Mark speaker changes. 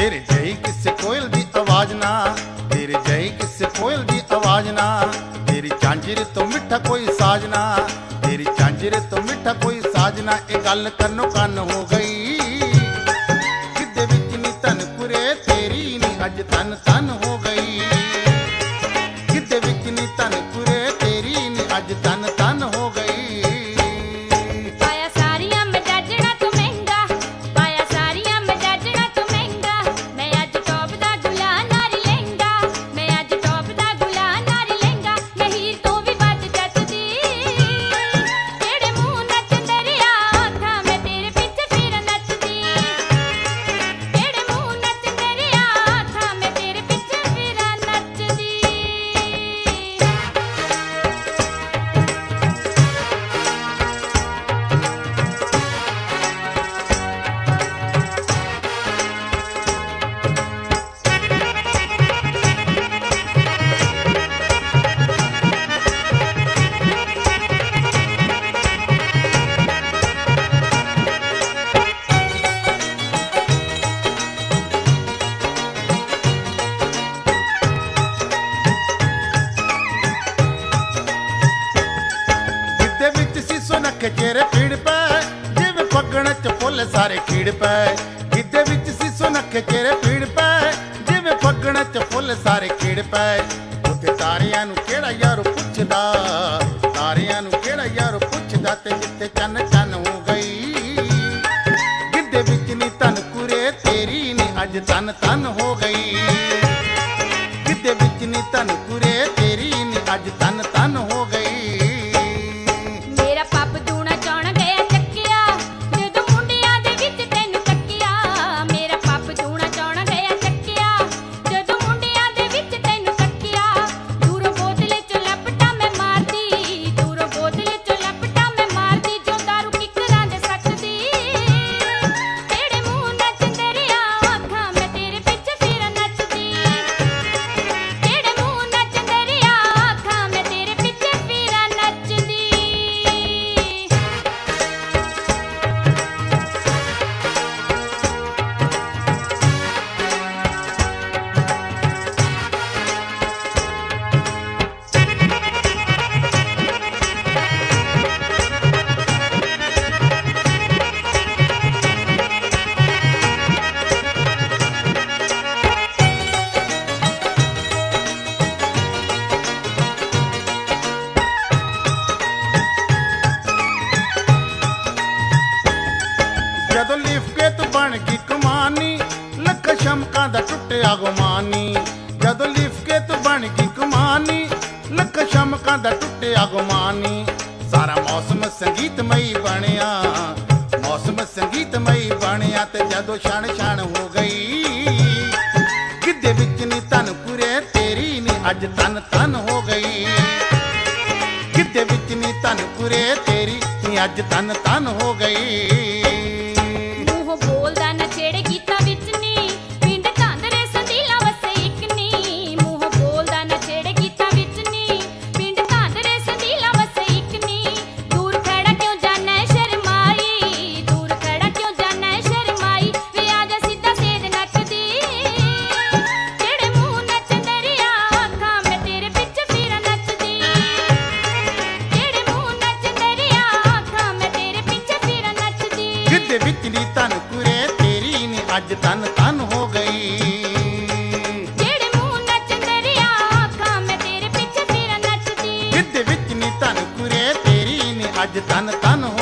Speaker 1: तेरे जई किसे कोयल दी आवाज ना, तेरे जई किसे कोयल दी आवाज ना, तेरी झांझर तो मिठा कोई साजना, तेरी झांझर तो मिठा कोई साजना। ए गल कन्नो कन्न हो गई, गिद्धे विच नी तन कुरे तेरी नी अज तन तन हो गई, गिद्धे विच नी तन कुरे तेरी नी अज तन तन हो गई। चेहरे पीड़ पे जिवें फगण च फुल सारे खीड़ पे, गिद्धे विच सीसो नखे चेहरे पीड़ पे जिवें फगण च फुल सारे खीड़ पे। उत्ते तारियां नूं केड़ा यारो पुछदा, तारियां नूं केड़ा यारो पुछदा, ते जित्थे चन्न चन्न हो गई, गिद्धे विच नी तन कुरे तेरी नी अज तन तन हो गई, गिद्धे विच नी तन कुरे तेरी नी अज तन तन हो गई। जदों लिफके तू बन गई कमानी, लख शमकां दा टुटिया गुमानी, जदों लिफके तू बन गई कमानी, लख शमकां दा टुटिया गुमानी। सारा मौसम संगीतमई बनिया, मौसम संगीतमई बनिया, ते जदों क्षण क्षण हो गई, गिद्धे विच नी तन कुरे तेरी नी अज तन तन हो गई, गिद्धे विच नी तन कुरे तेरी नी अज तन तन हो गई। गिद्धे विच नी तन कुरे तेरी नी अज तन तन हो गई, जेड़े मुंह नचदे रिया आखां मैं तेरे पिछे फिर नचदी, गिद्धे विच नी तन कुरे तेरी नी अज तन तन हो